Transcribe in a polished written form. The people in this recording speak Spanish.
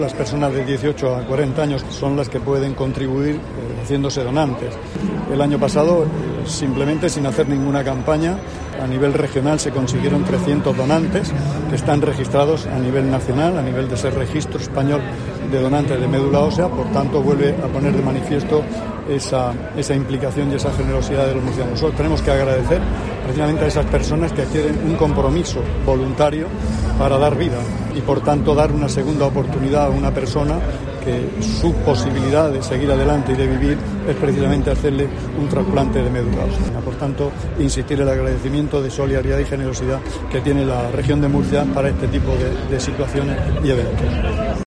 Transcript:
Las personas de 18 a 40 años son las que pueden contribuir haciéndose donantes. El año pasado, simplemente sin hacer ninguna campaña, a nivel regional se consiguieron 300 donantes que están registrados a nivel nacional, a nivel de ese registro español de donantes de médula ósea. Por tanto, vuelve a poner de manifiesto esa implicación y esa generosidad de los murcianos. Nosotros tenemos que agradecer precisamente a esas personas que adquieren un compromiso voluntario para dar vida y, por tanto, dar una segunda oportunidad a una persona que su posibilidad de seguir adelante y de vivir es precisamente hacerle un trasplante de médula ósea. Por tanto, insistir en el agradecimiento de solidaridad y generosidad que tiene la región de Murcia para este tipo de situaciones y eventos.